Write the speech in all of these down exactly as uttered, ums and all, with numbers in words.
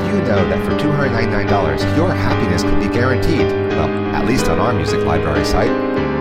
you know that for two hundred ninety-nine dollars, your happiness can be guaranteed? Well, at least on our music library site.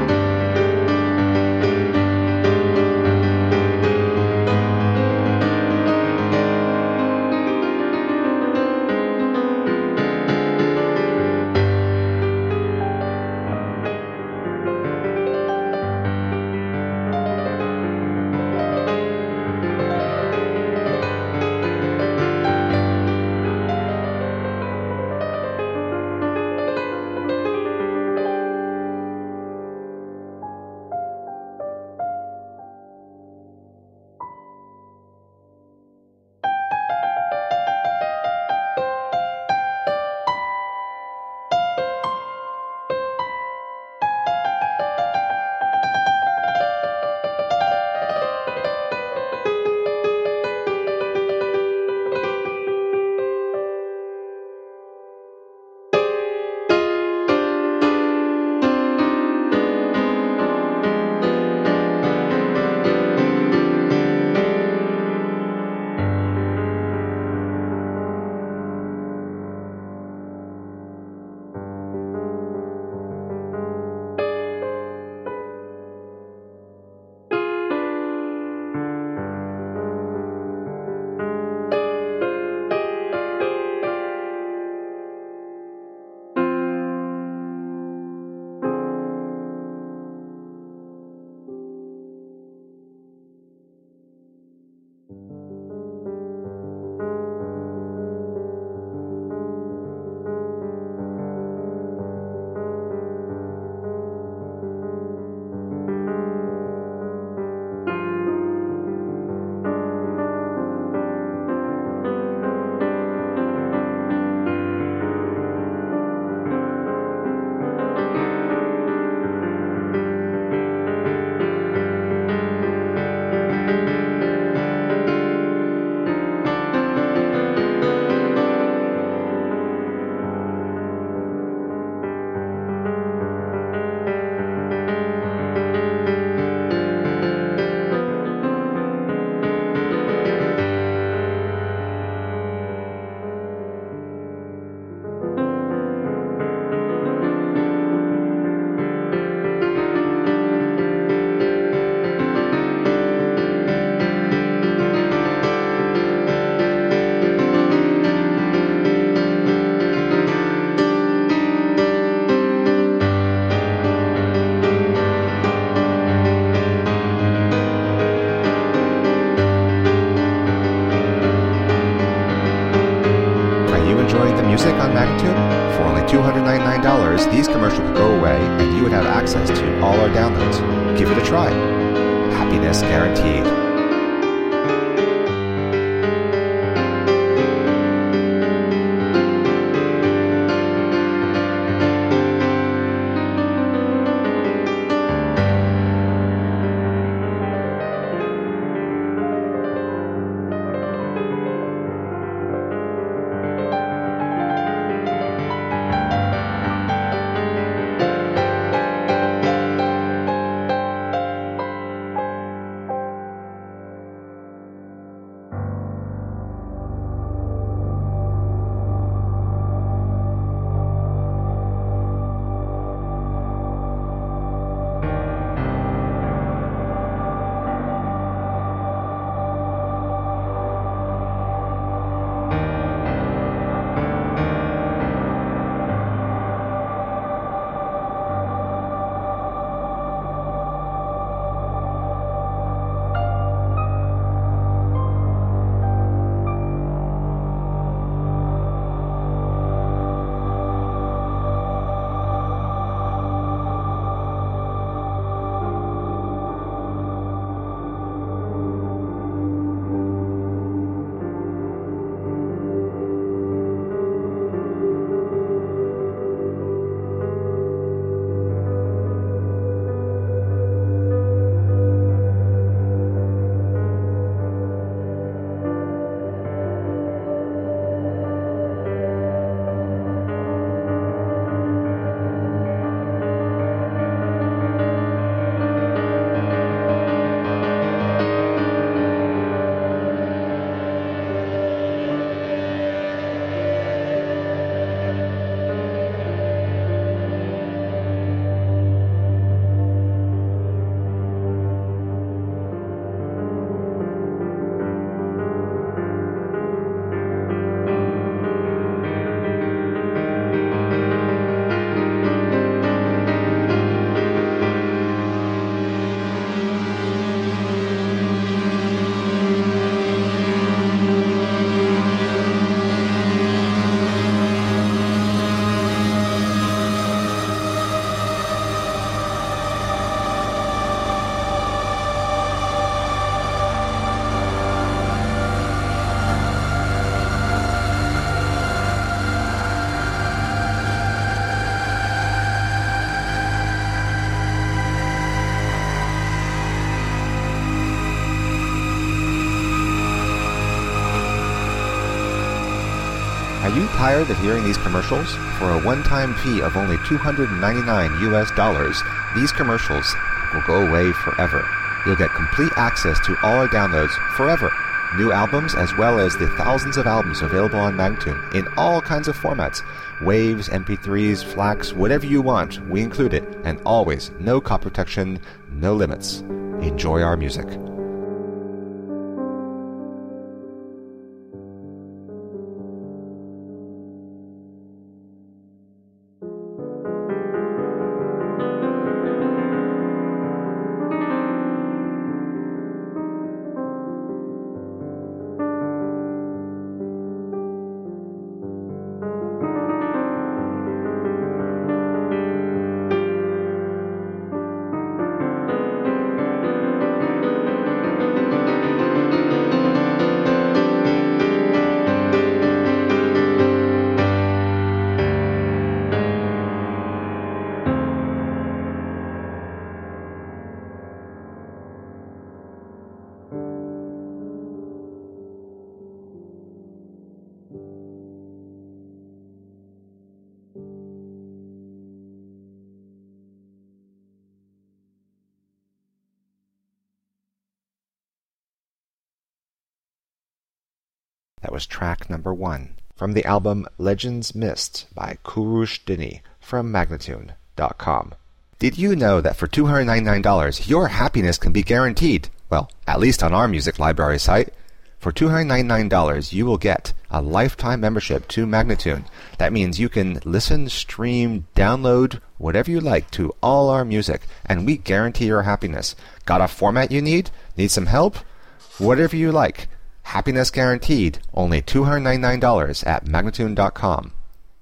Enjoying the music on Magnatune? For only two hundred ninety-nine dollars, these commercials would go away and you would have access to all our downloads. Give it a try. Happiness guaranteed. Are you tired of hearing these commercials? For a one-time fee of only two hundred ninety-nine U S dollars, these commercials will go away forever. You'll get complete access to all our downloads forever. New albums as well as the thousands of albums available on Magnatune in all kinds of formats. Waves, M P threes, FLACs, whatever you want, we include it. And always, no copy protection, no limits. Enjoy our music. That was track number one from the album Legends Mist by Kurush Dini from Magnatune dot com. Did you know that for two hundred ninety-nine dollars your happiness can be guaranteed? Well, at least on our music library site. For two hundred ninety-nine dollars you will get a lifetime membership to Magnatune. That means you can listen, stream, download, whatever you like to all our music, and we guarantee your happiness. Got a format you need? Need some help? Whatever you like. Happiness guaranteed, only two hundred ninety-nine dollars at Magnatune dot com.